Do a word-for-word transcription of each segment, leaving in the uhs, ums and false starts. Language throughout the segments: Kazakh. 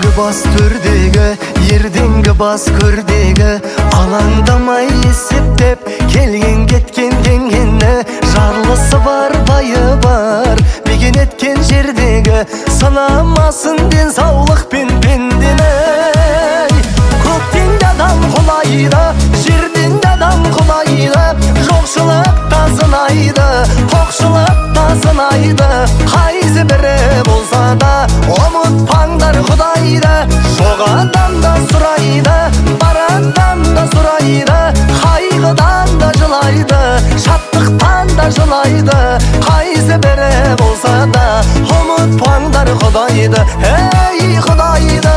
бас төрдегі, ерденгі бас көрдегі, алаңдамай есептеп келген кеткен деңгені, жарлысы бар байы бар мекен еткен жердегі, санамасын денсаулық пен пендені. Көктен де адам құлайды, жерден де адам құлайды, жоқшылық та сынайды, тоқшылық та сынайды. Қайсы бірі болса да ұмытпаңдар Құдайды. Жоқ адам да сұрайды, бар адам да сұрайды, қайғыдан да жылайды, шаттықтан да жылайды. Қайсы бірі болса да ұмытпаңдар Құдайды, ей Құдайды.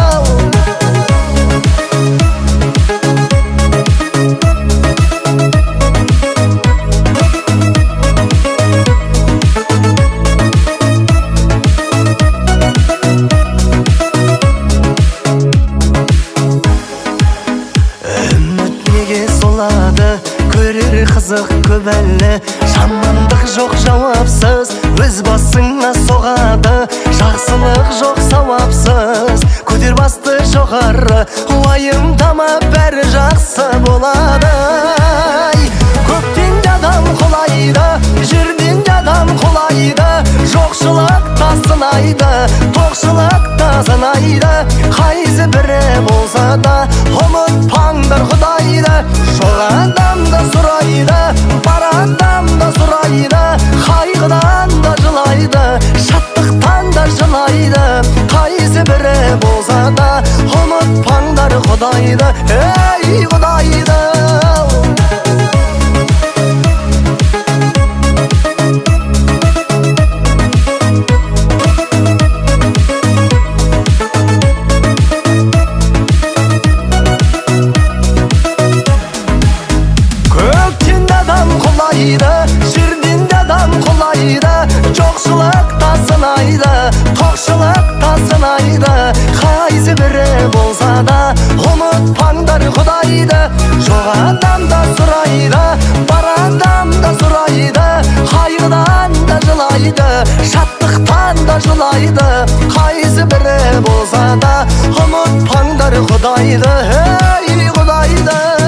Көрер қызық көп әлі, жамандық жоқ жауапсыз, өз басыңа соғады. Жақсылық жоқ сауапсыз, көтер басты жоғары, уайымдама бәрі жақсы болады. Көктен де адам құлайды, жерден де адам құлайды, жоқшылық та сынайды, тоқшылық та сынайды. Қайсы бірі болса да ұмытпаңдар Құдайды. Жоқ адам да сұрайды, бар адам да сұрайды, қайғыдан да жылайды, шаттықтан да жылайды. Қайсы бірі болса да ұмытпаңдар Құдайды, ей Құдайды. Жерден де адам құлайды, жоқшылық та сынайды, тоқшылық та сынайды. Қайсы бірі болса да ұмытпаңдар Құдайды. Жоқ адам да сұрайды, бар адам да сұрайды, қайғыдан да жылайды, шаттықтан да жылайды. Қайсы бірі болса да ұмытпаңдар Құдайды, ей Құдайды.